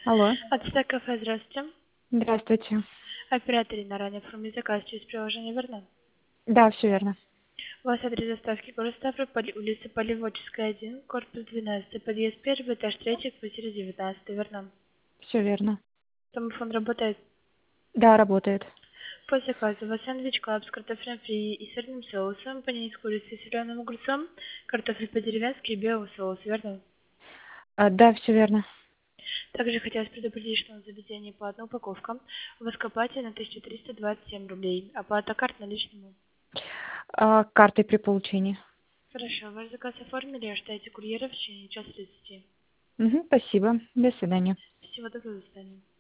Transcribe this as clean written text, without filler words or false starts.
Алло. Ацтек кафе, здравствуйте. Здравствуйте. Оператор на ранее оформили заказ через приложение верно? Да, все верно. У вас адрес доставки город Ставрополь, улица Поливодческая, 1, корпус 12, подъезд 1, этаж 3, квартира 19, верно? Все верно. Домофон работает. Да, работает. По заказу у вас сэндвич клаб с картофелем фри и сырным соусом, панини с курицей и соленым огурцом, картофель по-деревенски и белый соус, верно? Да, все верно. Также хотелось предупредить, что на заведении по одной упаковкам у вас копатель на 1327 рублей, оплата карт наличными. Картой при получении. Хорошо, ваш заказ оформили, ожидайте курьера в течение часа 30. Мгм, спасибо. До свидания. Всего доброго, до свидания.